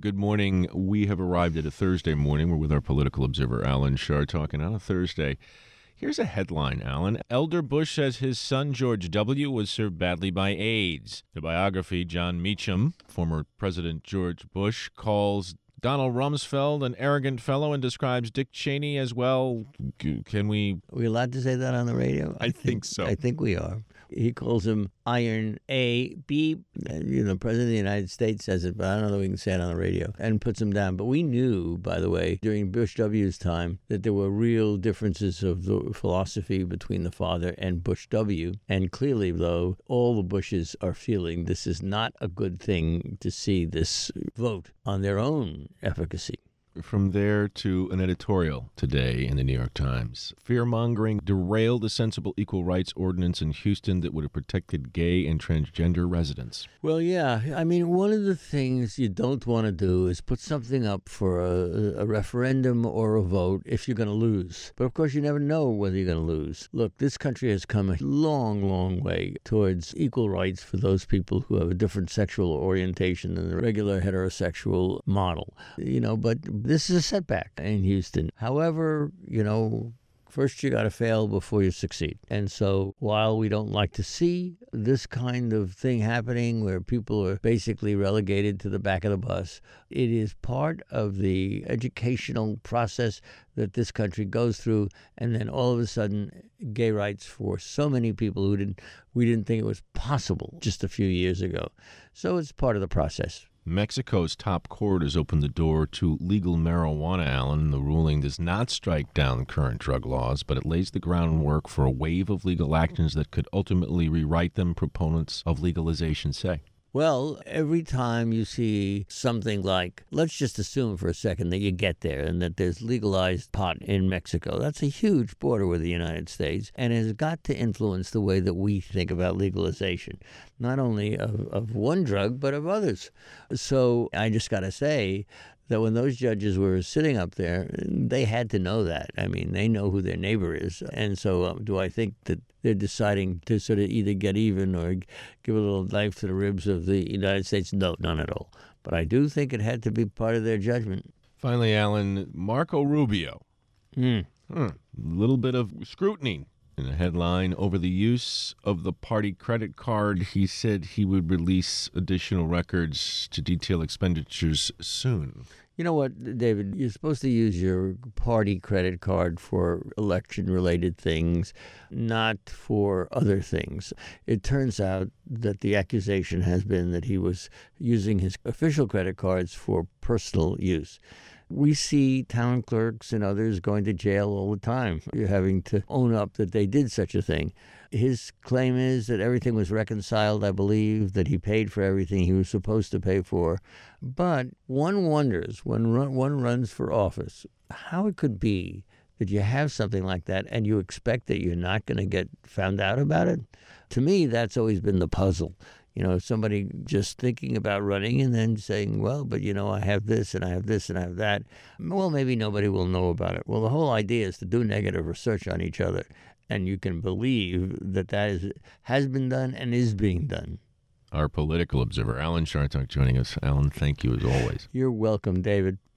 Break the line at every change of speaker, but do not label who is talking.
Good morning. We have arrived at a Thursday morning. We're with our political observer, Alan Shar, talking on a Thursday. Here's a headline, Alan. Elder Bush says his son, George W., was served badly by AIDS. The biography, John Meacham, former President George Bush, calls Donald Rumsfeld an arrogant fellow and describes Dick Cheney as well. Can we...
Are we allowed to say that on the radio?
I think so.
I think we are. He calls him Iron A, B. The President of the United States says it, but I don't know that we can say it on the radio, and puts him down. But we knew, by the way, during Bush W's time, that there were real differences of the philosophy between the father and Bush W. And clearly, though, all the Bushes are feeling this is not a good thing to see this vote on their own efficacy.
From there to an editorial today in the New York Times. Fear-mongering derailed a sensible equal rights ordinance in Houston that would have protected gay and transgender residents.
Well, yeah. I mean, one of the things you don't want to do is put something up for a referendum or a vote if you're going to lose. But, of course, you never know whether you're going to lose. Look, this country has come a long, long way towards equal rights for those people who have a different sexual orientation than the regular heterosexual model. But this is a setback in Houston. However, first you got to fail before you succeed. And so while we don't like to see this kind of thing happening where people are basically relegated to the back of the bus, it is part of the educational process that this country goes through. And then all of a sudden, gay rights for so many people we didn't think it was possible just a few years ago. So it's part of the process.
Mexico's top court has opened the door to legal marijuana, Alan. The ruling does not strike down current drug laws, but it lays the groundwork for a wave of legal actions that could ultimately rewrite them, proponents of legalization say.
Well, every time you see something like, let's just assume for a second that you get there and that there's legalized pot in Mexico. That's a huge border with the United States and has got to influence the way that we think about legalization, not only of one drug, but of others. So I just got to say that when those judges were sitting up there, they had to know that. I mean, they know who their neighbor is. And so do I think that they're deciding to sort of either get even or give a little knife to the ribs of the United States? No, none at all. But I do think it had to be part of their judgment.
Finally, Alan, Marco Rubio. A little bit of scrutiny in the headline over the use of the party credit card. He said he would release additional records to detail expenditures soon.
You know what, David? You're supposed to use your party credit card for election-related things, not for other things. It turns out that the accusation has been that he was using his official credit cards for personal use. We see town clerks and others going to jail all the time. You're having to own up that they did such a thing. His claim is that everything was reconciled, I believe, that he paid for everything he was supposed to pay for. But one wonders, when one runs for office, how it could be that you have something like that and you expect that you're not going to get found out about it. To me, that's always been the puzzle. Somebody just thinking about running and then saying, well, but I have this and I have this and I have that. Well, maybe nobody will know about it. Well, the whole idea is to do negative research on each other. And you can believe that has been done and is being done.
Our political observer, Alan Chartock, joining us. Alan, thank you as always.
You're welcome, David.